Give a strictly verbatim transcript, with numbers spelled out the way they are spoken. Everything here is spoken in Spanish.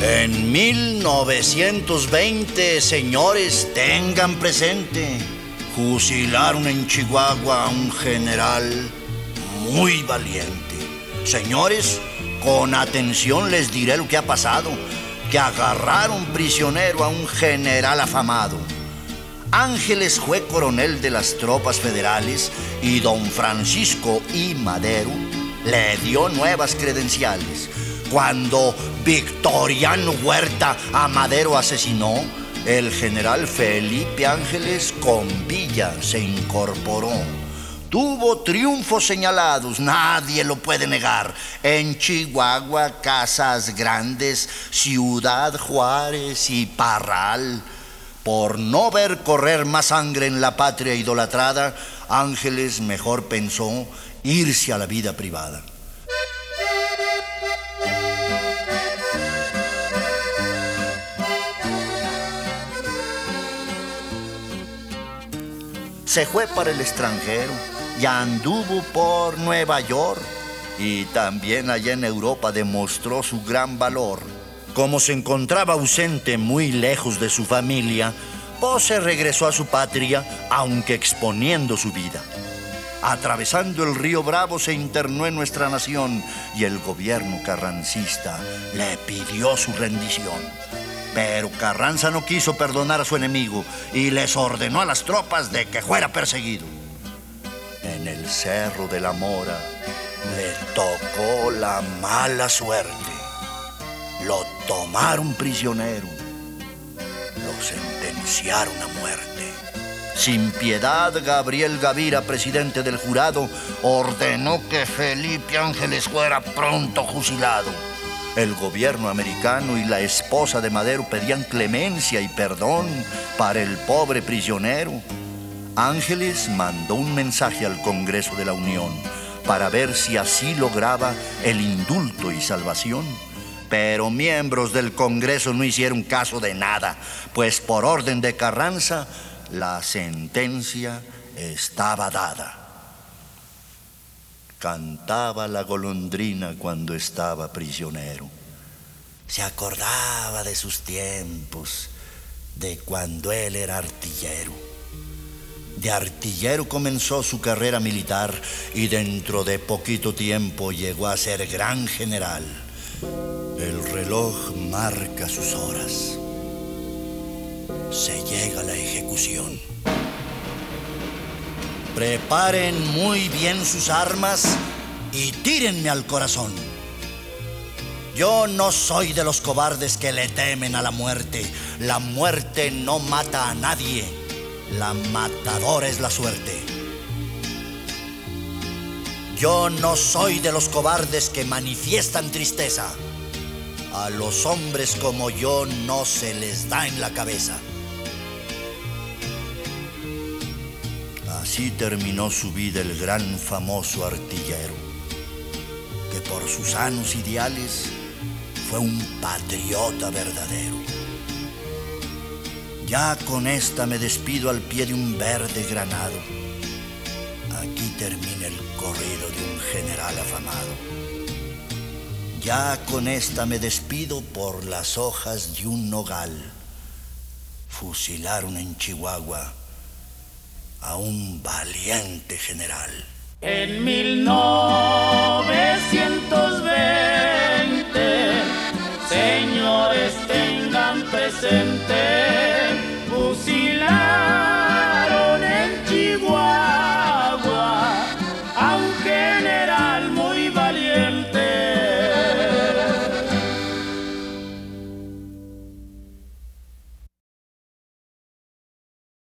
En mil novecientos veinte, señores, tengan presente, fusilaron en Chihuahua a un general muy valiente. Señores, con atención les diré lo que ha pasado, que agarraron prisionero a un general afamado. Ángeles fue coronel de las tropas federales y don Francisco I. Madero le dio nuevas credenciales. Cuando Victoriano Huerta a Madero asesinó, el general Felipe Ángeles con Villa se incorporó. Tuvo triunfos señalados, nadie lo puede negar. En Chihuahua, Casas Grandes, Ciudad Juárez y Parral. Por no ver correr más sangre en la patria idolatrada, Ángeles mejor pensó irse a la vida privada. Se fue para el extranjero y anduvo por Nueva York, y también allá en Europa demostró su gran valor. Como se encontraba ausente muy lejos de su familia, pues se regresó a su patria, aunque exponiendo su vida. Atravesando el río Bravo se internó en nuestra nación y el gobierno carrancista le pidió su rendición. Pero Carranza no quiso perdonar a su enemigo y les ordenó a las tropas de que fuera perseguido. En el Cerro de la Mora le tocó la mala suerte. Lo tomaron prisionero, lo sentenciaron a muerte. Sin piedad, Gabriel Gavira, presidente del jurado, ordenó que Felipe Ángeles fuera pronto fusilado. El gobierno americano y la esposa de Madero pedían clemencia y perdón para el pobre prisionero. Ángeles mandó un mensaje al Congreso de la Unión para ver si así lograba el indulto y salvación. Pero miembros del Congreso no hicieron caso de nada, pues por orden de Carranza la sentencia estaba dada. Cantaba la golondrina cuando estaba prisionero. Se acordaba de sus tiempos, de cuando él era artillero. De artillero comenzó su carrera militar y dentro de poquito tiempo llegó a ser gran general. El reloj marca sus horas. Se llega a la ejecución. Preparen muy bien sus armas y tírenme al corazón. Yo no soy de los cobardes que le temen a la muerte. La muerte no mata a nadie. La matadora es la suerte. Yo no soy de los cobardes que manifiestan tristeza. A los hombres como yo no se les da en la cabeza. Así terminó su vida el gran famoso artillero, que por sus sanos ideales fue un patriota verdadero. Ya con esta me despido al pie de un verde granado. Aquí termina el corrido de un general afamado. Ya con esta me despido por las hojas de un nogal. Fusilaron en Chihuahua a un valiente general. En mil novecientos veinte, señores, tengan presente